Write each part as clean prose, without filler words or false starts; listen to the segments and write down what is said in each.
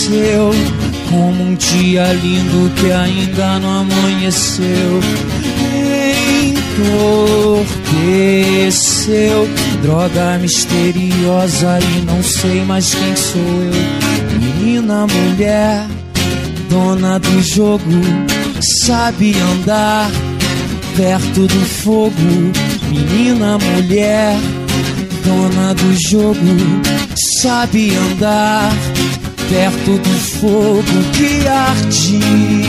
desceu, como um dia lindo que ainda não amanheceu. Entorpeceu, droga misteriosa e não sei mais quem sou eu. Menina, mulher, dona do jogo, sabe andar perto do fogo. Menina, mulher, dona do jogo, sabe andar perto do fogo que arde.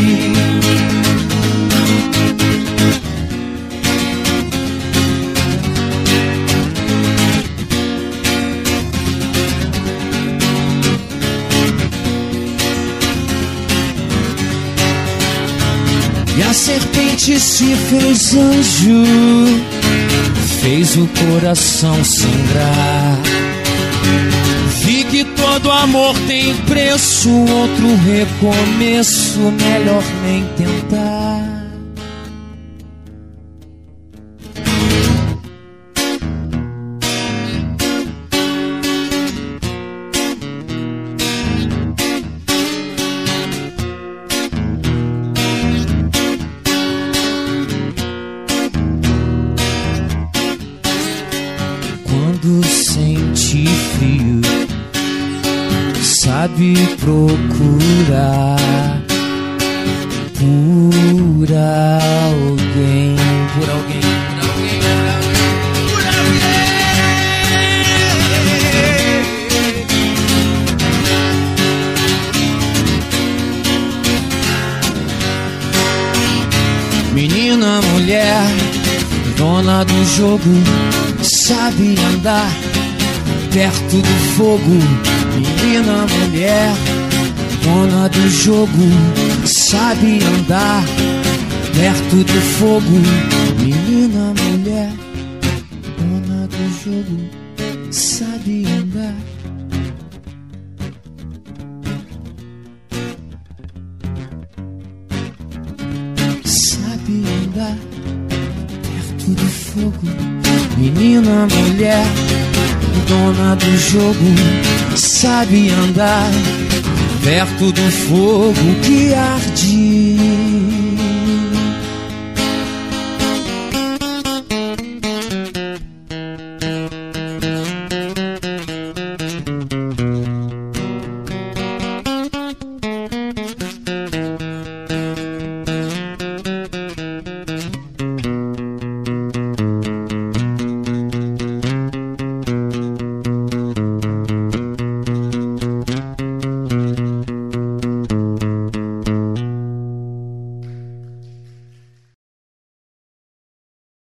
E a serpente se fez anjo, fez o coração sangrar. Vi que todo amor tem preço, outro recomeço, melhor nem tentar. Quando sente frio, sabe procurar por alguém, por alguém, por alguém, por alguém. Menina, mulher, dona do jogo, sabe andar perto do fogo. Menina, mulher, dona do jogo, sabe andar perto do fogo. Menina, mulher, dona do jogo, sabe andar. Sabe andar perto do fogo. Menina, mulher, dona do jogo, sabe andar perto do fogo que arde.